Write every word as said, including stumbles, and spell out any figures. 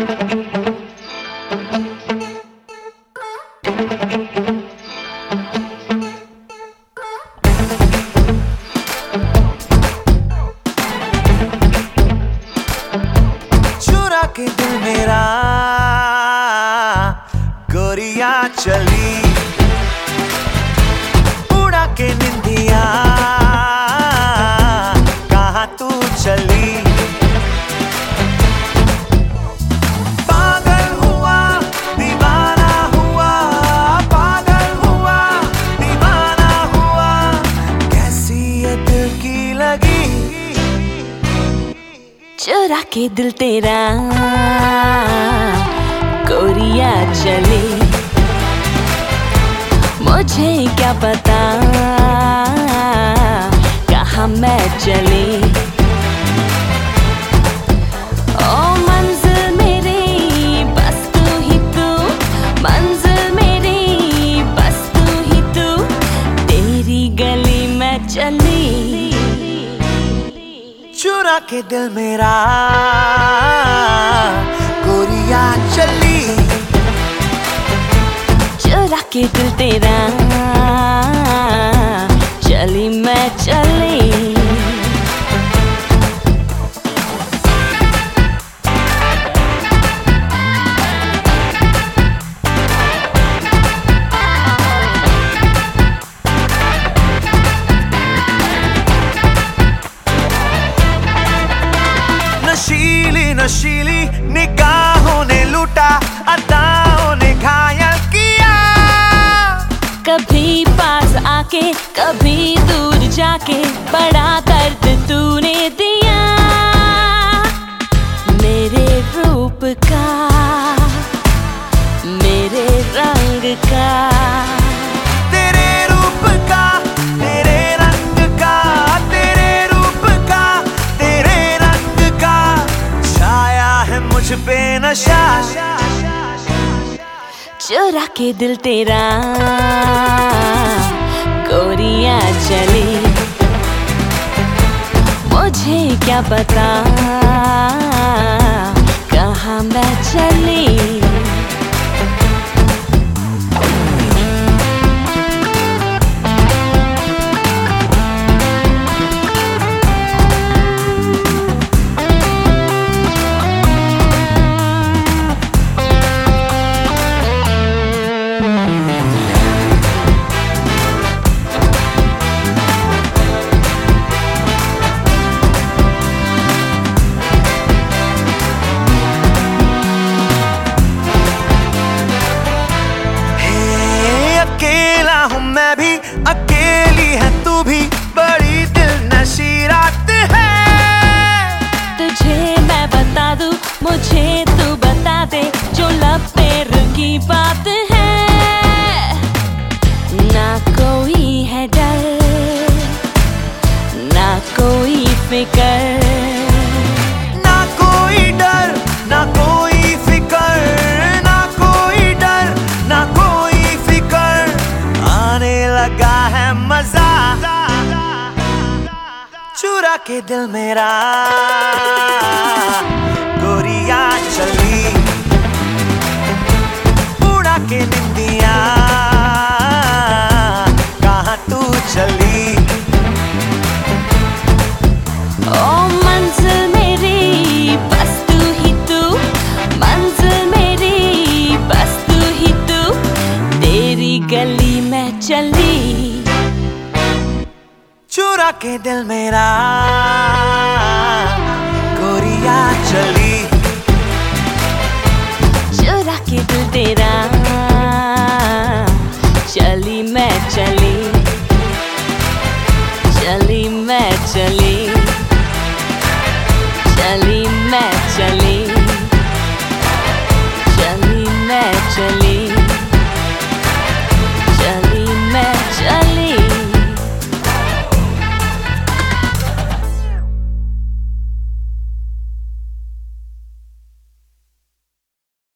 चुरा के दिल मेरा गोरिया चली, उड़ा के निंदिया कहाँ तू चली। पागल हुआ दीवाना हुआ, पागल हुआ दीवाना हुआ, कैसी ये दिल की लगी। चुरा के दिल तेरा गोरिया चले, मुझे क्या पता कहाँ मैं चली। ओ मंजिल मेरी बस तू ही तू, मंजिल मेरी बस तू ही तू, तेरी गली में चली। चुरा के दिल मेरा गोरिया चली, चुरा के दिल तेरा चली मैं चली। नशीली नशीली निगाहों ने लूटा, अदाओं ने घायल किया। कभी पास आके कभी दूर जाके बड़ा दर्द तूने दिया। मेरे रूप का मेरे रंग का, तेरे रूप का तेरे रंग का, तेरे रूप का तेरे रंग का, छाया है मुझ पे नशा। चुरा के दिल तेरा गोरिया चली, मुझे क्या पता कहाँ मैं चली। अकेला हूँ मैं भी, अकेली है तू भी, बड़ी दिल नशी रात है। तुझे मैं बता दूं, मुझे तू बता दे, जो लब पे रुकी बात है। ना कोई है डर, ना कोई फिकर, ना कोई डर ना कोई फिकर, ना कोई डर ना कोई फिकर, आने लगा है मजा। चुरा के दिल मेरा गोरिया चली, उड़ा के निंदिया कहाँ तू चली। ओ मंजिल मेरी बस तू ही तू, मंजिल मेरी बस तू ही तू, तेरी गली में चली। चुरा के दिल मेरा गोरिया चली, चुरा के दिल तेरा चली मैं चली, चली मैं चली।